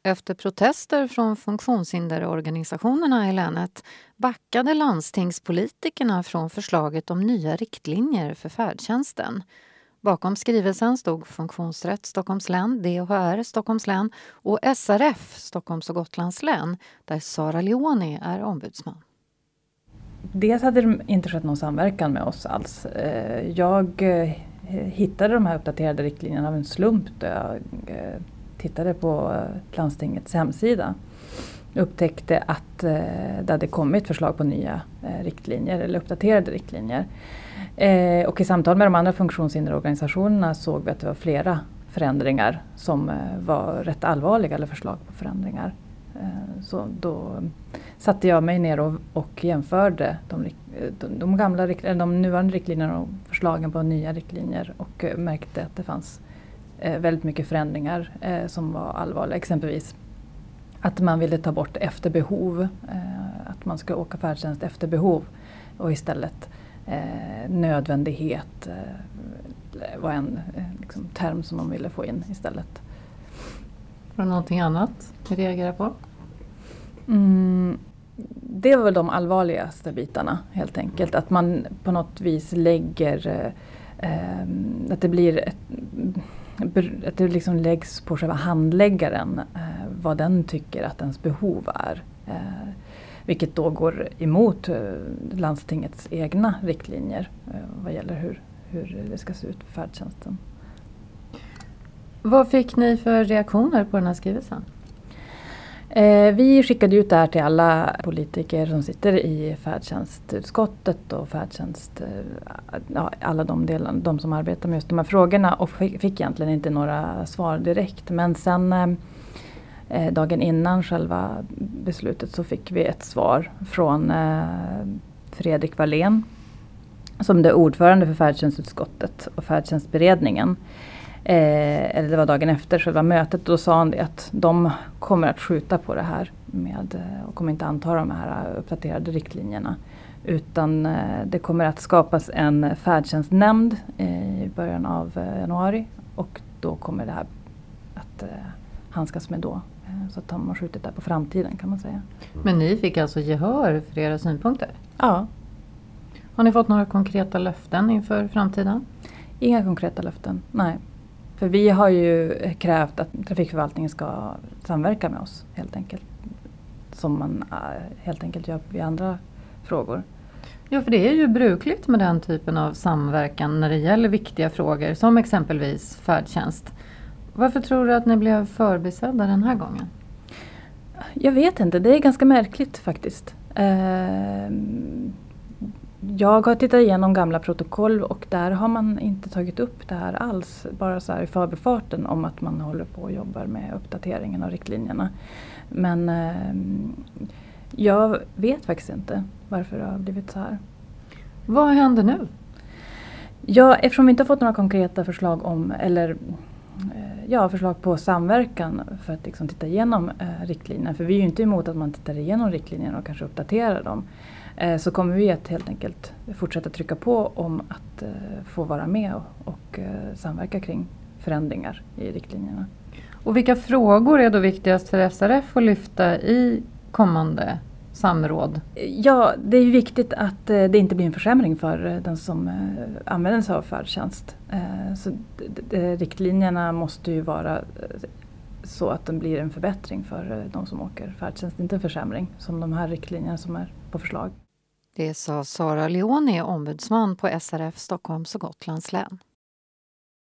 Efter protester från funktionshinderorganisationerna i länet backade landstingspolitikerna från förslaget om nya riktlinjer för färdtjänsten. Bakom skrivelsen stod Funktionsrätt Stockholms län, DHR Stockholms län och SRF Stockholms och Gotlands län, där Sara Leoni är ombudsman. Dels hade det inte skett någon samverkan med oss alls. Jag hittade de här uppdaterade riktlinjerna av en slump då jag tittade på landstingets hemsida. Upptäckte att det hade kommit förslag på nya riktlinjer eller uppdaterade riktlinjer. Och i samtal med de andra funktionshinderorganisationerna såg vi att det var flera förändringar som var rätt allvarliga, eller förslag på förändringar. Så då satte jag mig ner och jämförde de nuvarande riktlinjerna och förslagen på nya riktlinjer och märkte att det fanns väldigt mycket förändringar som var allvarliga. Exempelvis att man ville ta bort efter behov, att man ska åka färdtjänst efter behov och istället nödvändighet var en term som de ville få in istället. Var det någonting annat du reagerar på? Det var väl de allvarligaste bitarna helt enkelt. Att man på något vis lägger att det blir att det liksom läggs på själva handläggaren vad den tycker att ens behov är. Vilket då går emot landstingets egna riktlinjer vad gäller hur det ska se ut för färdtjänsten. Vad fick ni för reaktioner på den här skrivelsen? Vi skickade ut det här till alla politiker som sitter i färdtjänstutskottet och färdtjänst, alla de som arbetar med just de här frågorna, och fick egentligen inte några svar direkt. Men sen dagen innan själva beslutet så fick vi ett svar från Fredrik Wallén som är ordförande för färdtjänstutskottet och färdtjänstberedningen. Eller det var dagen efter själva mötet, då sa han att de kommer att skjuta på det här och kommer inte anta de här uppdaterade riktlinjerna, utan det kommer att skapas en färdtjänstnämnd i början av januari, och då kommer det här att handskas med då, så att de har skjutit det på framtiden, kan man säga. Men ni fick alltså gehör för era synpunkter? Ja. Har ni fått några konkreta löften inför framtiden? Inga konkreta löften, nej. För vi har ju krävt att trafikförvaltningen ska samverka med oss helt enkelt. Som man helt enkelt gör vid andra frågor. Ja, för det är ju brukligt med den typen av samverkan när det gäller viktiga frågor som exempelvis färdtjänst. Varför tror du att ni blev förbisedda den här gången? Jag vet inte, det är ganska märkligt faktiskt. Jag har tittat igenom gamla protokoll och där har man inte tagit upp det här alls. Bara så här i förbifarten om att man håller på och jobbar med uppdateringen av riktlinjerna. Men jag vet faktiskt inte varför det har blivit så här. Vad händer nu? Ja, eftersom vi inte har fått några konkreta förslag förslag på samverkan för att liksom titta igenom riktlinjerna. För vi är ju inte emot att man tittar igenom riktlinjerna och kanske uppdaterar dem. Så kommer vi att helt enkelt fortsätta trycka på om att få vara med och samverka kring förändringar i riktlinjerna. Och vilka frågor är då viktigast för SRF att lyfta i kommande samråd? Ja, det är ju viktigt att det inte blir en försämring för den som använder sig av färdtjänst. Så riktlinjerna måste ju vara så att den blir en förbättring för de som åker färdtjänst, inte en försämring som de här riktlinjerna som är på förslag. Det sa Sara Leoni, ombudsman på SRF Stockholms och Gotlands län.